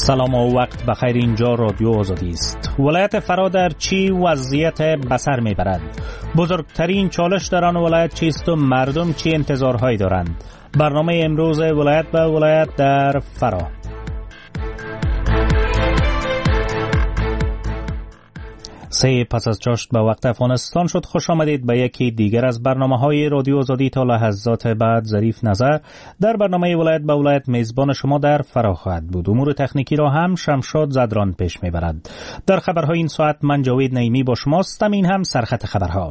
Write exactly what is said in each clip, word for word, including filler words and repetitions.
سلام و وقت بخیر. اینجا رادیو آزادی است. ولایت فرا در چی وضعیت بسر میبرد؟ بزرگترین چالش در آن ولایت چیست و مردم چی انتظارهایی دارند؟ برنامه امروز ولایت به ولایت در فرا. سه پس از چاشت به وقت افغانستان شد. خوش آمدید به یکی دیگر از برنامه‌های رادیو آزادی. تا لحظات بعد ظریف نظر در برنامه ولایت به ولایت میزبان شما در فرا خواهد بود. امور تکنیکی را هم شمشاد زدران پیش میبرد. در خبرهای این ساعت من جاوید نعیمی با شماستم. این هم سرخط خبرها.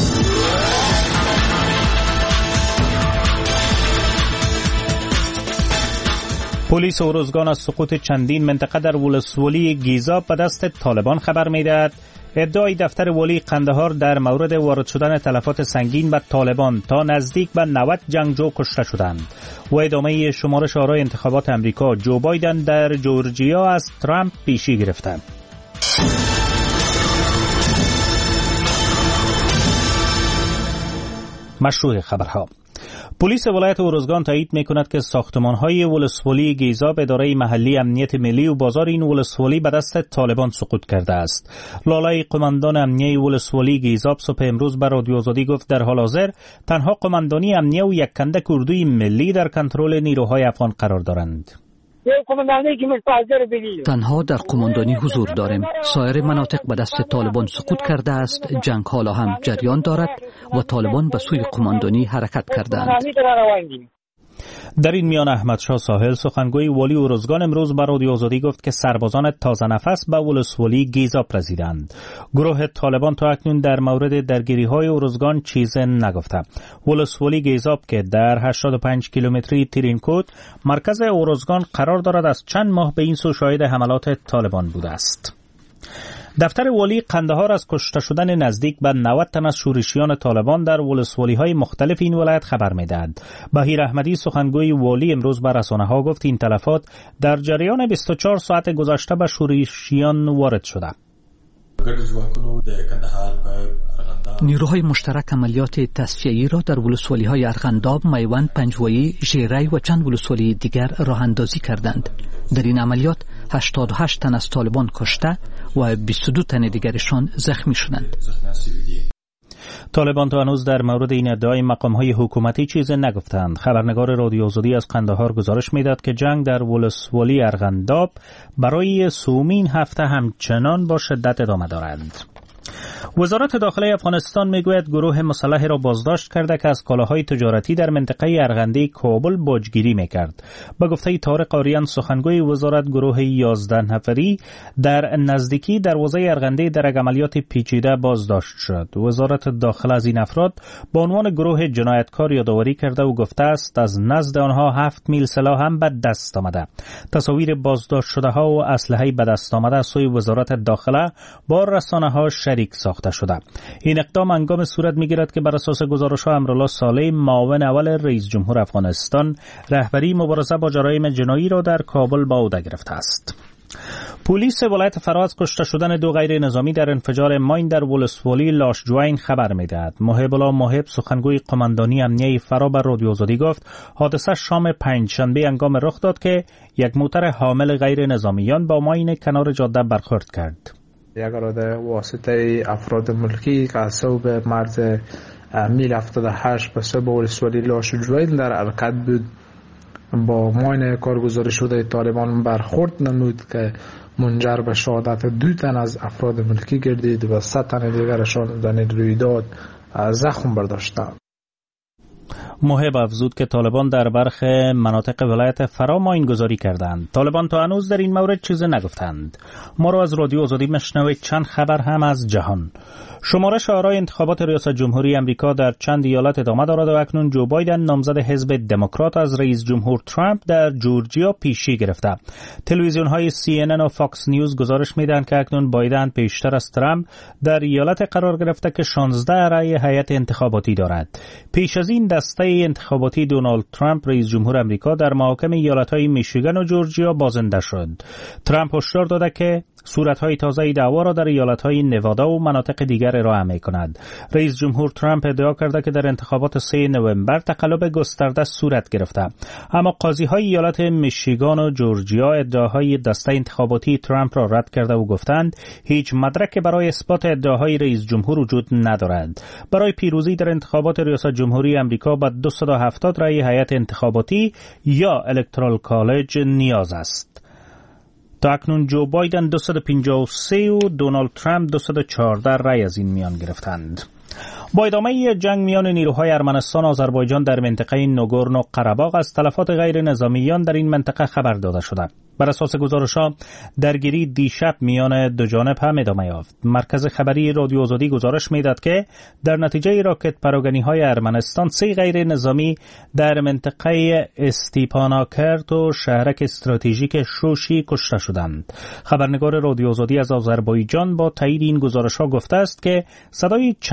پلیس اروزگان از سقوط چندین منطقه در ولسوالی گیزاب به دست طالبان خبر میدهد. ادعای دفتر ولی قندهار در مورد وارد شدن تلفات سنگین به طالبان تا نزدیک به نود جنگجو کشته شدند. و ادامه شمارش آرای انتخابات امریکا. جو بایدن در جورجیا از ترامپ پیشی گرفته. مشروع خبرها. پلیس ولایت اروزگان تایید می‌کند که ساختمان‌های ولسوالی گیزاب اداره محلی امنیت ملی و بازار این ولسوالی به دست طالبان سقوط کرده است. لالای قماندان امنیه ولسوالی گیزاب صبح امروز به رادیو آزادی گفت در حال حاضر تنها قماندانی امنیه و یک کندک اردوی ملی در کنترل نیروهای افغان قرار دارند. تنها در قماندانی حضور داریم. سایر مناطق به دست طالبان سقوط کرده است. جنگ حالا هم جریان دارد و طالبان به سوی قماندانی حرکت کردند. در این میان احمدشاه ساحل سخنگوی ولی اروزگان امروز به رادیو آزادی گفت که سربازان تازه نفس به ولسوالی گیزاب رسیدند. گروه طالبان تا اکنون در مورد درگیری‌های اروزگان چیزی نگفته. ولسوالی گیزاب که در هشتاد و پنج کیلومتری ترینکوت مرکز اروزگان قرار دارد از چند ماه به این سو شاهد حملات طالبان بوده است. دفتر ولی قندهار از کشته شدن نزدیک به نود تن از شورشیان طالبان در ولسوالی‌های مختلف این ولایت خبر می‌دهد. بهیر احمدی سخنگوی ولی امروز به رسانه‌ها گفت این تلفات در جریان بیست و چهار ساعت گذشته به شورشیان وارد شده. نیروهای مشترک عملیات تصفیه‌ای را در ولسوالی‌های ارغنداب، میوند، پنجوایی، ژیری و چند ولسوالی دیگر راه اندازی کردند. در این عملیات هشتاد و هشت تن از طالبان کشته و بیست و دو تن دیگرشان زخمی شدند. طالبان تا هنوز در مورد این ادعای مقام‌های حکومتی چیزی نگفتند. خبرنگار رادیو آزادی از قندهار گزارش می‌داد که جنگ در ولسوالی ارغنداب برای سومین هفته همچنان با شدت ادامه دارد. وزارت داخلی افغانستان میگوید گروه مسلح را بازداشت کرده که از کالاهای تجارتی در منطقه ارغنده کابل باجگیری میکرد. به گفته طارق آریان سخنگوی وزارت، گروه یازده نفری در نزدیکی دروازه ارغنده در عملیات پیچیده بازداشت شد. وزارت داخله از این افراد به عنوان گروه جنایتکار یادآوری کرده و گفته است از نزد آنها هفت میل سلاح هم به دست آمده. تصاویر بازداشت شده ها و اسلحه به دست آمده از سوی وزارت داخله با رسانه ها شریک ساخته شده. این اقدام هنگام صورت میگیرد که بر اساس گزارش‌ها امرالله صالح، معاون اول رئیس جمهور افغانستان، رهبری مبارزه با جرایم جنایی را در کابل به عهده گرفته است. پلیس ولایت فرا از کشته شدن دو غیر نظامی در انفجار ماین در ولسوالی لاشجوین خبر می‌دهد. محب الله محب سخنگوی قماندانی امنیه فرا بر رادیو آزادی گفت حادثه شام پنجشنبه هنگام رخ داد که یک موتر حامل غیر نظامیان با ماین کنار جاده برخورد کرد. یک اراده واسطه افراد ملکی که از صوب مرز میل هفتاد و هشت به صوب ولسوالی لاشجوین در حرکت بود با ماین کارگزاری شده طالبان برخورد نمود که منجر به شهادت دو تن از افراد ملکی گردید و صد تن دیگرشان در این رویداد زخم برداشتند. محب افزود که طالبان در برخی مناطق ولایت فرا ماین گذاری کردند. طالبان تا هنوز در این مورد چیزی نگفتند. ما را از رادیو آزادی مشنوید چند خبر هم از جهان. شمارش آرای انتخابات ریاست جمهوری امریکا در چند ایالت ادامه دارد و اکنون جو بایدن نامزد حزب دموکرات از رئیس جمهور ترامپ در جورجیا پیشی گرفته. تلویزیون‌های سی ان ان و فاکس نیوز گزارش می‌دهند که اکنون بایدن پیشتر از ترامپ در ایالت قرار گرفته که شانزده رأی هیئت انتخاباتی دارد. پیش از این دسته انتخاباتی دونالد ترامپ رئیس جمهور امریکا در محاکم ایالت‌های میشیگان و جورجیا بازنده شد. ترامپ هشدار داده که صورت‌های تازه دعوا را در ایالت‌های نوادا و مناطق دیگر ارائه می‌کند. رئیس جمهور ترامپ ادعا کرده که در انتخابات سه نوامبر تقلب گسترده صورت گرفته، اما قاضی‌های ایالت میشیگان و جورجیا ادعاهای دسته انتخاباتی ترامپ را رد کرده و گفتند هیچ مدرک برای اثبات ادعاهای رئیس جمهور وجود ندارد. برای پیروزی در انتخابات ریاست جمهوری آمریکا به دویست و هفتاد رأی هیئت انتخاباتی یا الکترال کالج نیاز است. تا اکنون جو بایدن دویست و پنجاه و سه و دونالد ترامپ دویست و چهارده رأی از این میان گرفتند. با ادامه جنگ میان نیروهای ارمنستان و آذربایجان در منطقه نوگورنو قره‌باغ از تلفات غیر نظامیان در این منطقه خبر داده شده. بر اساس گزارش‌ها درگیری دیشب میان دو جانب هم ادامه یافت. مرکز خبری رادیو آزادی گزارش میداد که در نتیجه راکت پراگنی‌های ارمنستان سه غیر نظامی در منطقه استیپاناکرت و شهرک استراتژیک شوشی کشته شدند. خبرنگار رادیو آزادی از آذربایجان با تایید این گزارش‌ها گفته است که صدای